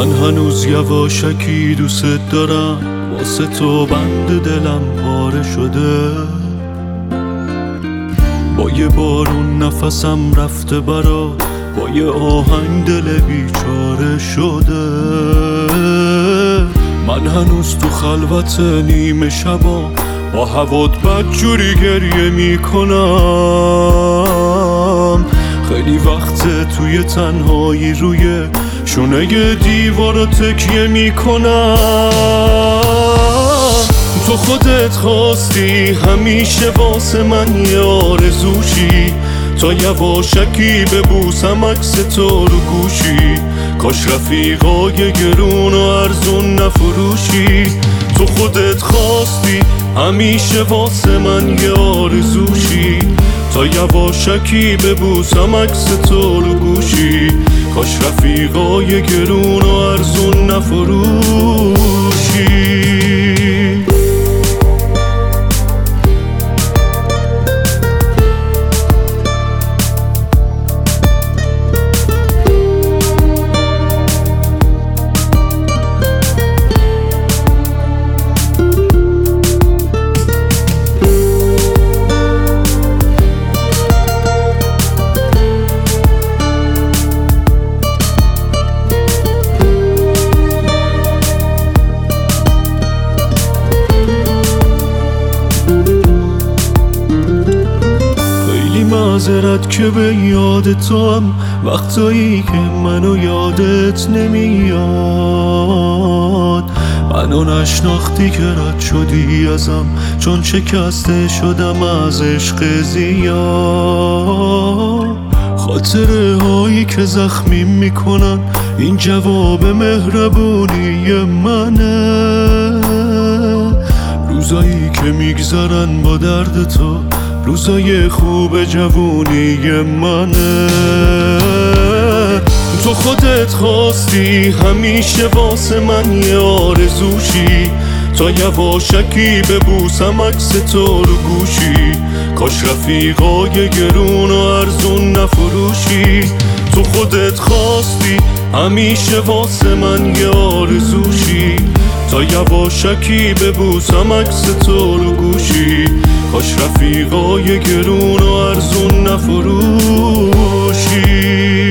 من هنوز یواشکی دوست دارم، واسه تو بند دلم پاره شده. با یه بارون نفسم رفته برات، با یه آهنگ دل بیچاره شده. من هنوز تو خلوت نیمه شبا با هوات بدجوری گریه میکنم. خیلی وقت توی تنهایی روی شونه دیوارو تکیه میکنم. تو خودت خواستی همیشه واسه من یه آرزوشی، تا یواشکی ببوسم عکس تو رو گوشی. کاش رفیقای گرون و ارزون نفروشی. تو خودت خواستی همیشه واسه من یه آرزوشی، تا یواشکی ببوسم عکس تو رو گوشی. کاش رفیقای گرون و ارزون نفروشی. معذرت که به یاد تو هم وقتایی که منو یادت نمیاد. منو نشناختی که رد شدی ازم، چون شکسته شدم از عشق زیاد. خاطره هایی که زخمی میکنن این جواب مهربونی منه. روزایی که میگذرن با درد تو، روزای خوب جوونی منه. تو خودت خواستی همیشه واسه من یه آرزوشی، تا یواشکی ببوسم عکس تو رو گوشی. کاش رفیقای گرون و ارزون نفروشی. تو خودت خواستی همیشه واسه من یه آرزوشی، تا یواشکی ببوسم عکس تو رو گوشی. کاش رفیقای گرون و ارزون نفروشی.